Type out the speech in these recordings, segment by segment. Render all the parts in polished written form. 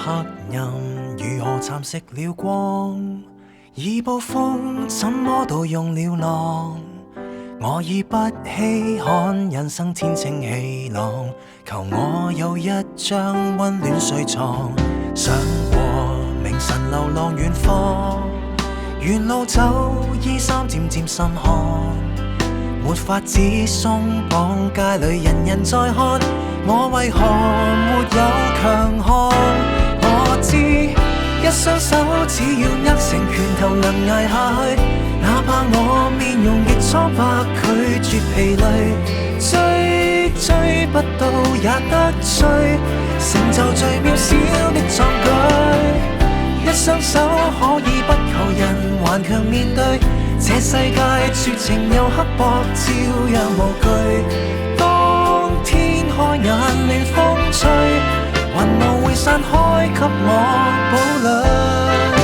暗如何蠶食了光？以暴風怎麼盜用了浪？我已不稀罕人生天清氣朗，求我有一張溫暖睡床。想過明晨流浪遠方，沿路走衣衫漸漸滲汗，沒法子鬆綁，街裏人人在看，我為何沒有強項？我知一雙手只要握成拳頭能捱下去，哪怕我面容亦蒼白，拒絕疲累，追不到也得追，成就最渺小的壯舉。一雙手可以不求人，頑強面對這世界絕情又刻薄，照樣無懼。當天開眼暖風吹，雲霧會散開給我堡壘。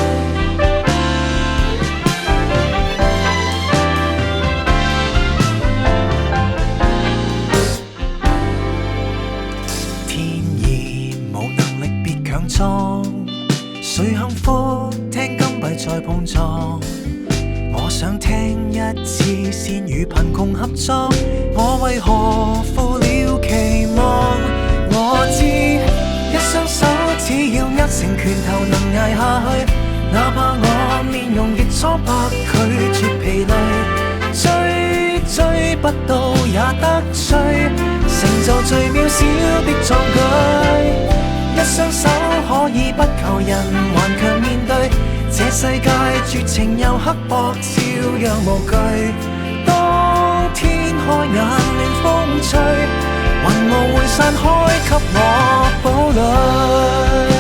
天意無能力別強裝，誰幸福聽金幣在碰撞。我想聽一次先與貧窮合作，我為何負了期望？我知一雙手只要握成拳頭能捱下去，哪怕我面容亦蒼白，拒絕疲累，追不到也得追，成就最渺小的壯舉。一雙手可以不求人，頑強面對這世界絕情又刻薄，照樣無懼。當天開眼暖風吹，雲霧會散開給我堡壘。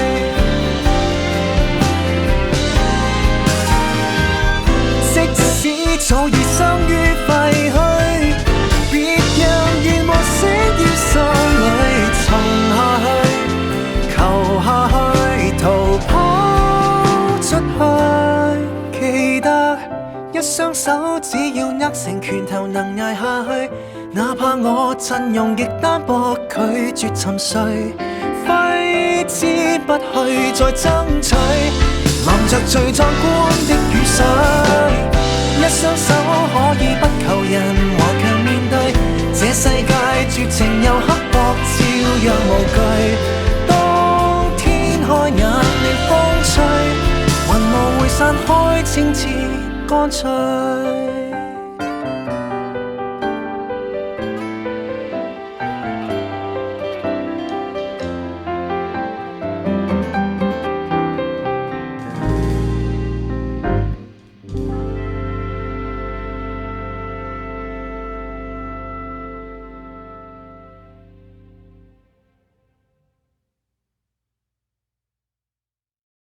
即使早已生於廢墟，別讓願望死於心裏，沉下去，求下去，逃跑出去。記得一雙手只要握成拳頭能捱下去，哪怕我陣容亦單薄，拒絕沉睡，揮之不去再爭取，淋着最壯觀的雨水。一雙手可以不求人，頑強面對這世界絕情又刻薄，照樣無懼。當天開眼暖風吹，雲霧會散開，清澈乾脆。